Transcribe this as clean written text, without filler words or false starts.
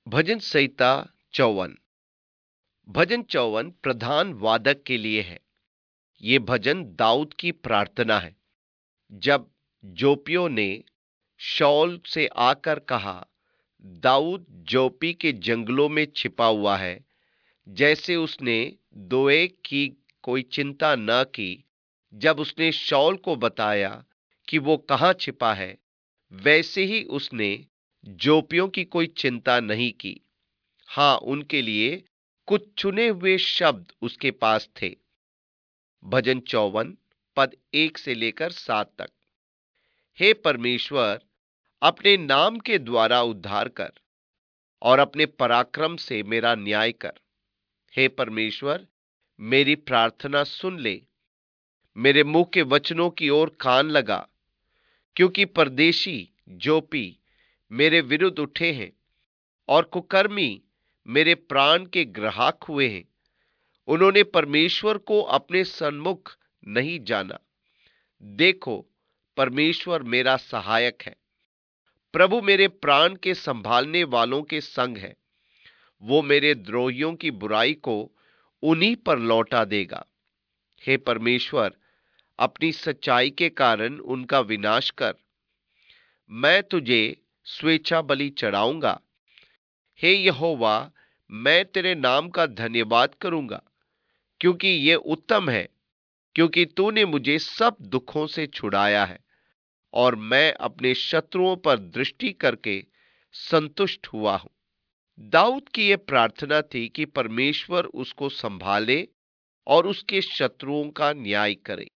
भजन संहिता 54। भजन 54 प्रधान वादक के लिए है। ये भजन दाऊद की प्रार्थना है। जब जोपियों ने शाऊल से आकर कहा, दाऊद जोपी के जंगलों में छिपा हुआ है, जैसे उसने दोएग की कोई चिंता न की। जब उसने शाऊल को बताया कि वो कहाँ छिपा है, वैसे ही उसने जोपियों की कोई चिंता नहीं की। हाँ, उनके लिए कुछ चुने हुए शब्द उसके पास थे। भजन 54 पद 1 से लेकर 7 तक। हे परमेश्वर, अपने नाम के द्वारा उद्धार कर और अपने पराक्रम से मेरा न्याय कर। हे परमेश्वर, मेरी प्रार्थना सुन ले, मेरे मुंह के वचनों की ओर कान लगा, क्योंकि परदेशी जोपी मेरे विरुद्ध उठे हैं और कुकर्मी मेरे प्राण के ग्राहक हुए हैं। उन्होंने परमेश्वर को अपने सन्मुख नहीं जाना। देखो, परमेश्वर मेरा सहायक है। प्रभु मेरे प्राण के संभालने वालों के संग है। वो मेरे द्रोहियों की बुराई को उन्हीं पर लौटा देगा। हे परमेश्वर, अपनी सच्चाई के कारण उनका विनाश कर। मैं तुझे स्वेच्छा बलि चढ़ाऊंगा। हे यहोवा, मैं तेरे नाम का धन्यवाद करूंगा, क्योंकि ये उत्तम है। क्योंकि तूने मुझे सब दुखों से छुड़ाया है और मैं अपने शत्रुओं पर दृष्टि करके संतुष्ट हुआ हूं। दाऊद की यह प्रार्थना थी कि परमेश्वर उसको संभाले और उसके शत्रुओं का न्याय करे।